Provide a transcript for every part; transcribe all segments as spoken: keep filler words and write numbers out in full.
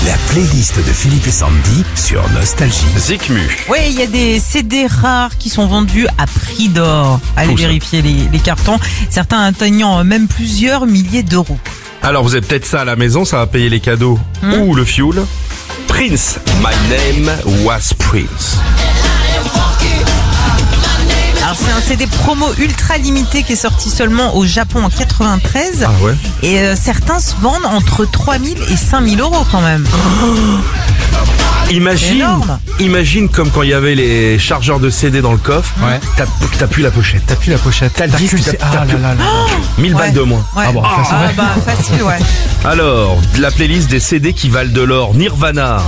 La playlist de Philippe et Sandy sur Nostalgie. Zikmu. Oui, il y a des C D rares qui sont vendus à prix d'or. Allez Fou, ça. vérifier les, les cartons. Certains atteignant même plusieurs milliers d'euros. Alors vous avez peut-être ça à la maison, ça va payer les cadeaux Hmm. ou le fuel. Prince, My Name Was Prince. Alors c'est un C D promo ultra limité qui est sorti seulement au Japon en quatre-vingt-treize. Ah ouais. Et euh, certains se vendent entre trois mille et cinq mille euros quand même. Imagine, énorme. imagine comme quand il y avait les chargeurs de C D dans le coffre. Ouais. T'as, t'as plus la pochette. T'as plus la pochette. T'as le disque, que t'as- c'est- t'as Ah plus- là là là. mille Ouais. balles de moins. Ouais. Ah bon, enfin, c'est Ah vrai. bah facile, ouais. Alors, la playlist des C D qui valent de l'or. Nirvana.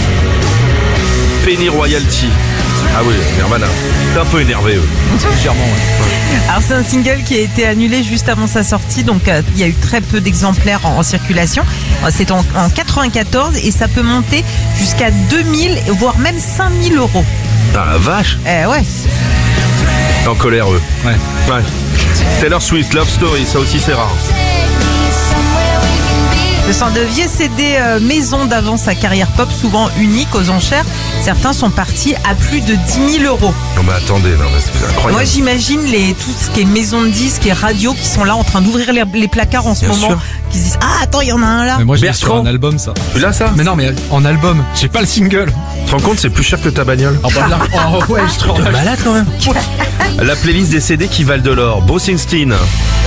Penny Royalty. Ah oui, Nirvana. T'es un peu énervé, eux. Légèrement, ouais. Alors c'est un single qui a été annulé juste avant sa sortie, donc euh, il y a eu très peu d'exemplaires en, en circulation. Euh, C'est en, en quatre-vingt-quatorze et ça peut monter jusqu'à deux mille, voire même cinq mille euros. Ah la vache. Eh ouais. En colère, eux. Ouais. Ouais. Taylor Swift, Love Story, ça aussi c'est rare. Ce sont de vieux C D euh, maison d'avant sa carrière pop, souvent unique aux enchères. Certains sont partis à plus de dix mille euros. Non mais attendez, non mais c'est incroyable. Moi j'imagine les, tout ce qui est maison de disques et radio qui sont là en train d'ouvrir les, les placards en ce Bien moment. sûr. Qui se disent ah attends il y en a un là. Mais moi, j'ai Bertrand. sur un album, ça. Tu l'as ça? Mais non, mais en album, j'ai pas le single. Tu te rends compte, c'est plus cher que ta bagnole. Oh, bah, là, oh, ouais, je trouve malade quand même. La playlist des C D qui valent de l'or. Bruce Springsteen.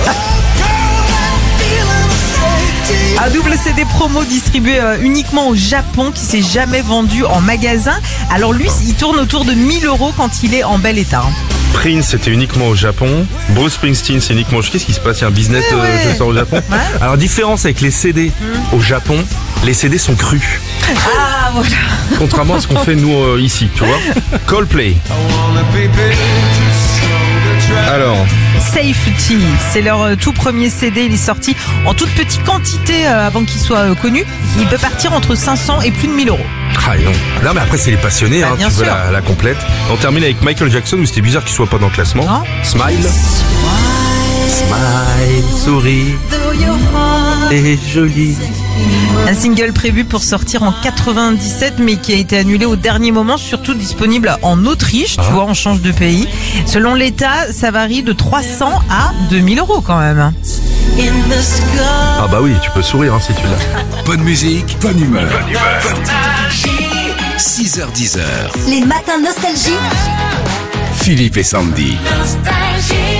Un double C D promo distribué euh, uniquement au Japon qui s'est jamais vendu en magasin. Alors lui, il tourne autour de mille euros quand il est en bel état. Prince, c'était uniquement au Japon. Bruce Springsteen, c'est uniquement... Qu'est-ce qui se passe? Il y a un business Ouais, euh, ouais. je sors au Japon. Ouais. Alors, différence avec les C D au Japon, les C D sont crus. Ah voilà. Contrairement à ce qu'on fait nous euh, ici, tu vois. Coldplay. Alors, Safety, c'est leur euh, tout premier C D. Il est sorti en toute petite quantité euh, avant qu'il soit euh, connu. Il peut partir entre cinq cents et plus de mille euros. ah non. Non mais après c'est les passionnés, Bah, hein, bien tu veux sûr. la, la complète. On termine avec Michael Jackson où c'était bizarre qu'il soit pas dans le classement. Non. Smile. Smile, souris, et joli. Un single prévu pour sortir en quatre-vingt-dix-sept mais qui a été annulé au dernier moment, surtout disponible en Autriche, tu Ah. vois, on change de pays. Selon l'État, ça varie de trois cents à deux mille euros quand même. Ah bah oui, tu peux sourire hein, si tu l'as. Bonne musique, bonne humeur. six heures dix heures. Les matins nostalgie. Philippe et Sandy. Nostalgie.